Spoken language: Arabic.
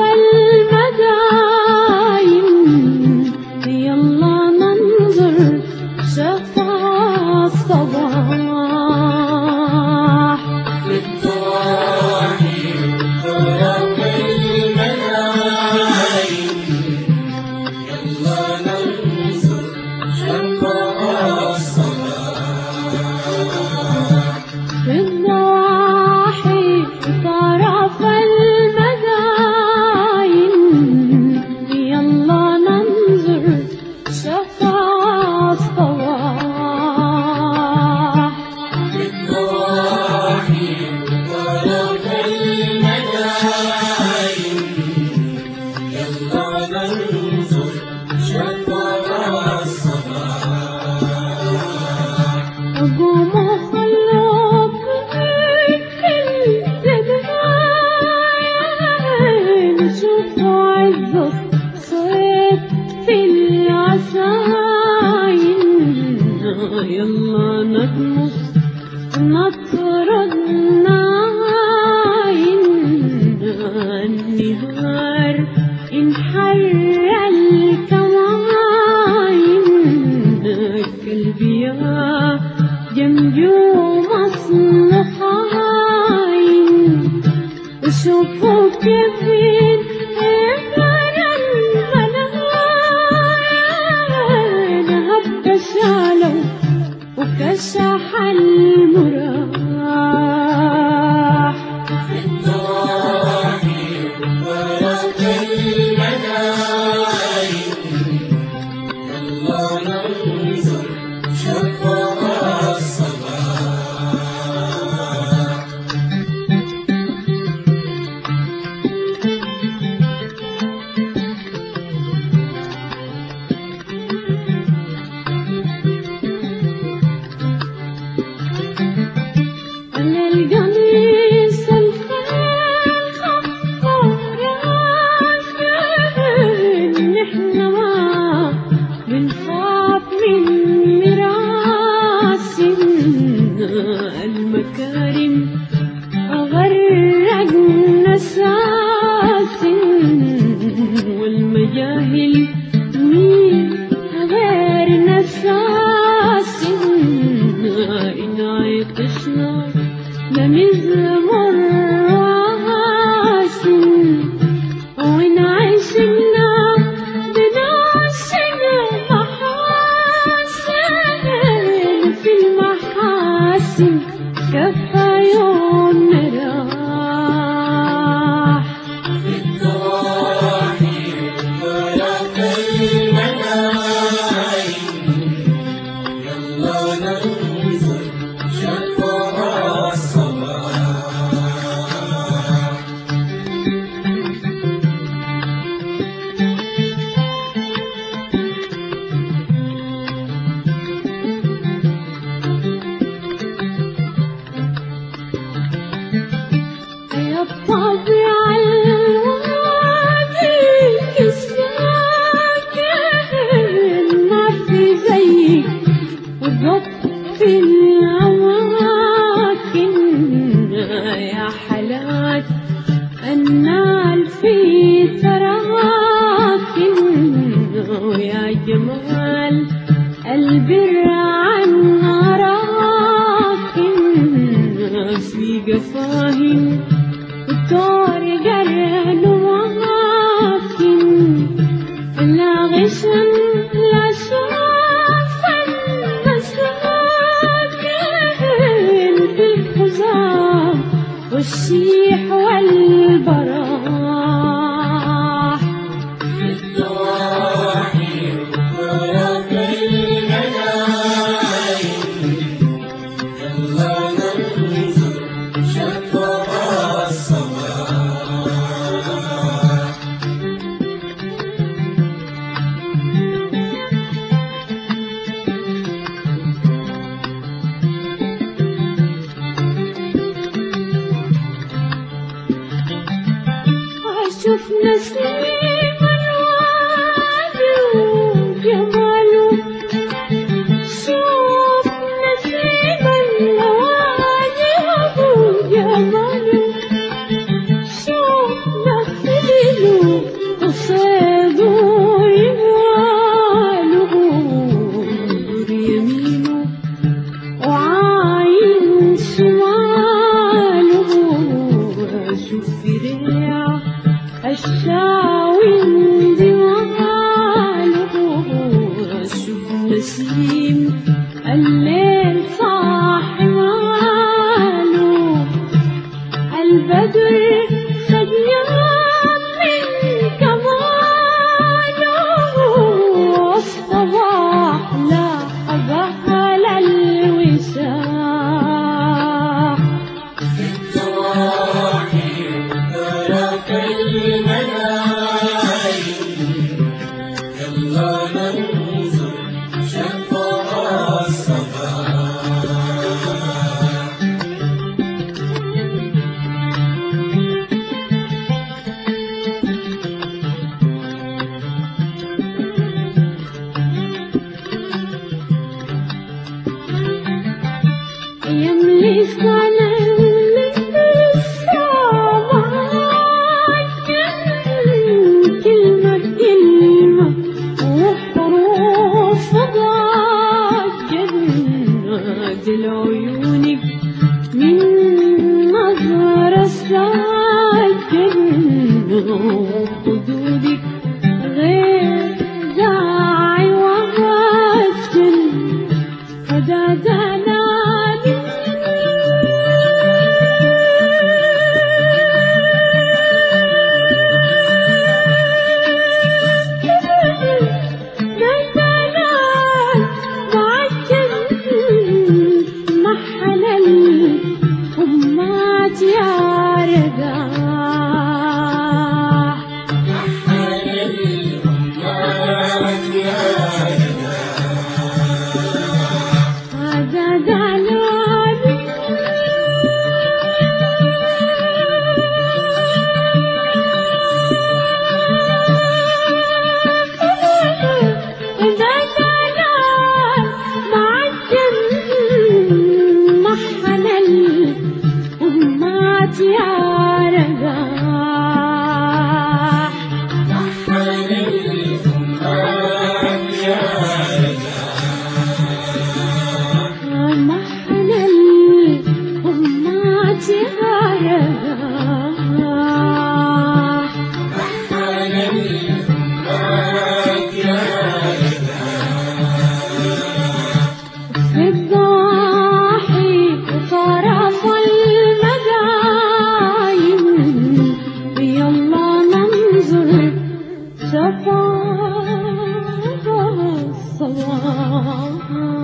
المداين يلا ننظر شفع الصباح في الضواحي طرف المداين يلا ننظر شفع الصباح في الضواحي طرف المداين يلا ننظر شفع الصباح في الضواحي طرف المداين يلا ننظر شفع الصباح قوموا خلوا الجدعان شوفوا عزة صيد في العساين يلا نطمس نطرد ناين النهار انحر الكماين قلبي يا جنبي ومصلحاين وشوفوا كيف يفعل المناين هب شالوا وكشح المراح في الضواحي طرف المداين يلا ننظر شفع الصباح أنا القميص الخير خفر ياسين نحن ما بنخاف من مراس المكارم غرقنا ساس والمجاهل مين غير نساس إن عطشنا لنزمر وهاسن وإن عشنا بنعشنا محاسن في المحاسن كفى يومنا راح في الضواحي طرف المداين يلا ننظر شفع الصباح يا الطبيعة الوادي الساكن ما في زيك وضبط في الأماكن يا حالات النال في تراكن ويا جمال البر عن راكن في قفاهن والدور قرن واكن لا غشن لا شوفا مساكن في الحزام والشيح والبراح في الضواحي طرف المداين يلا ننظر شفع الصباح شوف نسيم الوادي وجماله شوف نسيم الوادي وجماله شوف نخيله شاوندي وقاله شوف نسيم الليل صاحي ماله البدر خد يوم من كماله الصباح لا أبهل الوساح ترك الملايين يلا ننظر شطر الصباح يملي سنة كلمة كلمة وحروف ضاجت نادي عيونك من نظرة ساجت وخدودك غير داعي وهجن فدا دلالي صباح